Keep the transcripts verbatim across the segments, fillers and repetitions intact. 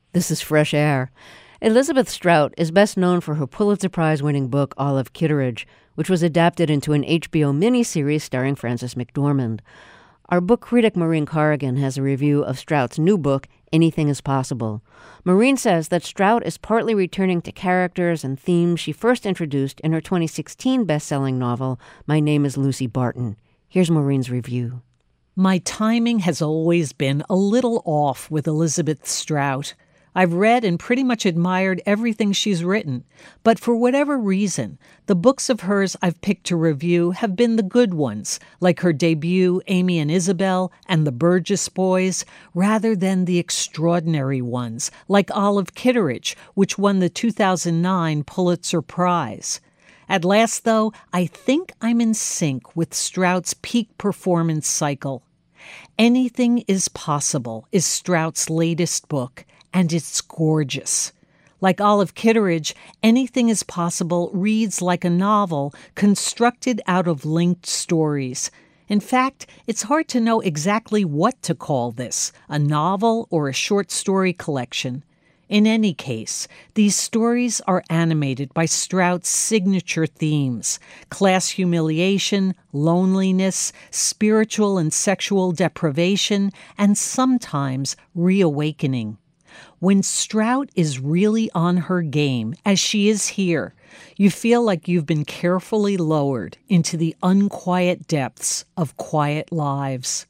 This is Fresh Air. Elizabeth Strout is best known for her Pulitzer Prize-winning book Olive Kitteridge, which was adapted into an H B O miniseries starring Frances McDormand. Our book critic Maureen Corrigan has a review of Strout's new book, Anything is Possible. Maureen says that Strout is partly returning to characters and themes she first introduced in her twenty sixteen best-selling novel, My Name is Lucy Barton. Here's Maureen's review. My timing has always been a little off with Elizabeth Strout. I've read and pretty much admired everything she's written, but for whatever reason, the books of hers I've picked to review have been the good ones, like her debut Amy and Isabel and The Burgess Boys, rather than the extraordinary ones, like Olive Kitteridge, which won the two thousand nine Pulitzer Prize. At last, though, I think I'm in sync with Strout's peak performance cycle. Anything is Possible is Strout's latest book, and it's gorgeous. Like Olive Kitteridge, Anything is Possible reads like a novel constructed out of linked stories. In fact, it's hard to know exactly what to call this, a novel or a short story collection. In any case, these stories are animated by Strout's signature themes: class humiliation, loneliness, spiritual and sexual deprivation, and sometimes reawakening. When Strout is really on her game, as she is here, you feel like you've been carefully lowered into the unquiet depths of quiet lives.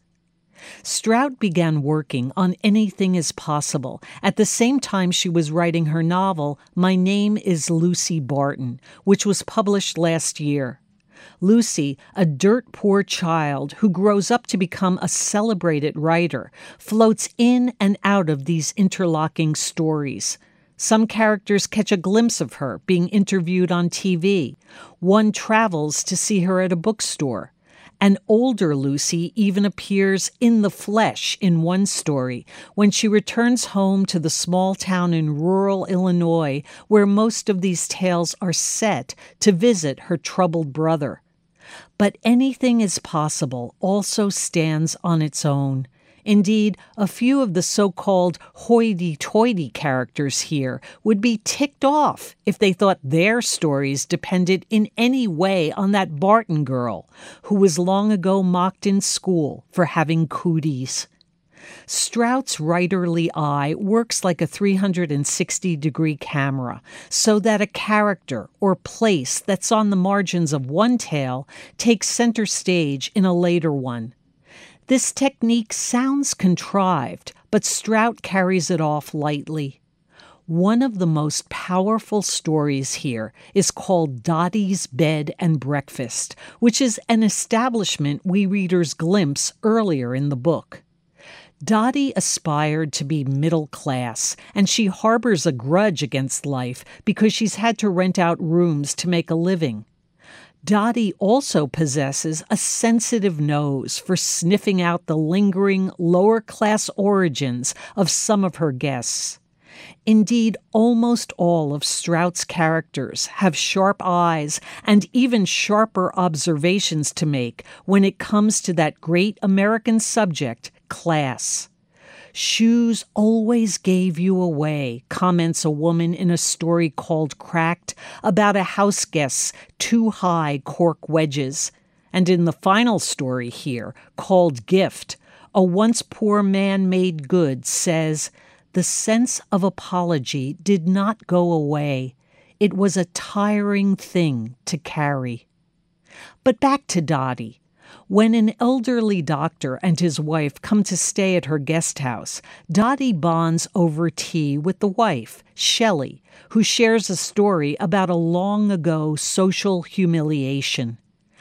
Strout began working on Anything is Possible at the same time she was writing her novel, My Name is Lucy Barton, which was published last year. Lucy, a dirt-poor child who grows up to become a celebrated writer, floats in and out of these interlocking stories. Some characters catch a glimpse of her being interviewed on T V. One travels to see her at a bookstore. An older Lucy even appears in the flesh in one story when she returns home to the small town in rural Illinois where most of these tales are set to visit her troubled brother. But Anything is Possible also stands on its own. Indeed, a few of the so-called hoity-toity characters here would be ticked off if they thought their stories depended in any way on that Barton girl who was long ago mocked in school for having cooties. Strout's writerly eye works like a three hundred sixty degree camera, so that a character or place that's on the margins of one tale takes center stage in a later one. This technique sounds contrived, but Strout carries it off lightly. One of the most powerful stories here is called Dottie's Bed and Breakfast, which is an establishment we readers glimpse earlier in the book. Dottie aspired to be middle class, and she harbors a grudge against life because she's had to rent out rooms to make a living. Dottie also possesses a sensitive nose for sniffing out the lingering lower-class origins of some of her guests. Indeed, almost all of Strout's characters have sharp eyes and even sharper observations to make when it comes to that great American subject, class. Shoes always gave you away, comments a woman in a story called Cracked about a house guest's too high cork wedges. And in the final story here, called Gift, a once poor man made good says, the sense of apology did not go away. It was a tiring thing to carry. But back to Dottie. When an elderly doctor and his wife come to stay at her guest house, Dottie bonds over tea with the wife, Shelley, who shares a story about a long-ago social humiliation.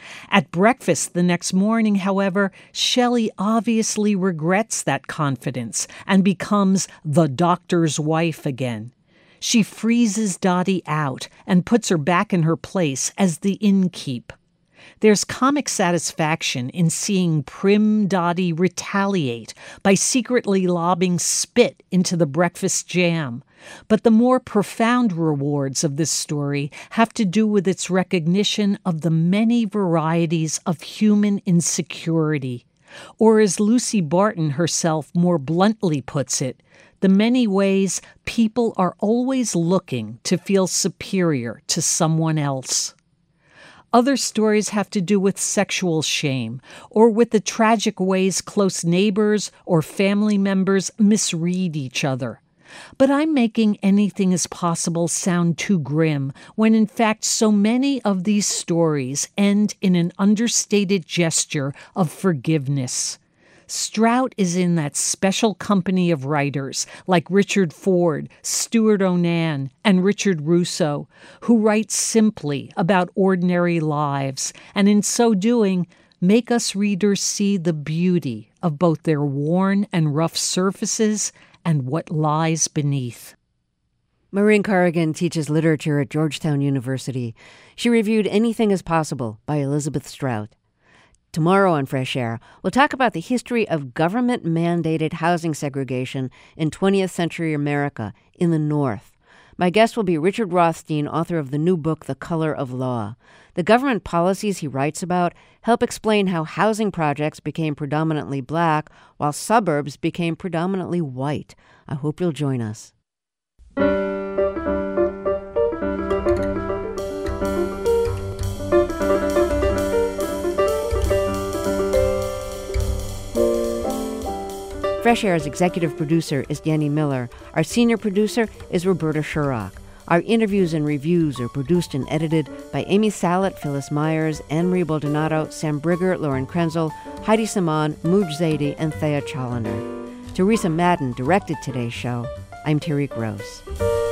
At breakfast the next morning, however, Shelley obviously regrets that confidence and becomes the doctor's wife again. She freezes Dottie out and puts her back in her place as the innkeep. There's comic satisfaction in seeing prim Dottie retaliate by secretly lobbing spit into the breakfast jam. But the more profound rewards of this story have to do with its recognition of the many varieties of human insecurity. Or as Lucy Barton herself more bluntly puts it, the many ways people are always looking to feel superior to someone else. Other stories have to do with sexual shame or with the tragic ways close neighbors or family members misread each other. But I'm making Anything is Possible sound too grim when in fact so many of these stories end in an understated gesture of forgiveness. Strout is in that special company of writers like Richard Ford, Stuart Onan, and Richard Russo, who write simply about ordinary lives, and in so doing, make us readers see the beauty of both their worn and rough surfaces and what lies beneath. Maureen Corrigan teaches literature at Georgetown University. She reviewed Anything is Possible by Elizabeth Strout. Tomorrow on Fresh Air, we'll talk about the history of government-mandated housing segregation in twentieth century America in the North. My guest will be Richard Rothstein, author of the new book, The Color of Law. The government policies he writes about help explain how housing projects became predominantly black while suburbs became predominantly white. I hope you'll join us. Fresh Air's executive producer is Danny Miller. Our senior producer is Roberta Shurrock. Our interviews and reviews are produced and edited by Amy Salet, Phyllis Myers, Anne-Marie Baldonado, Sam Brigger, Lauren Krenzel, Heidi Saman, Mooj Zaidi, and Thea Chalander. Teresa Madden directed today's show. I'm Terry Gross.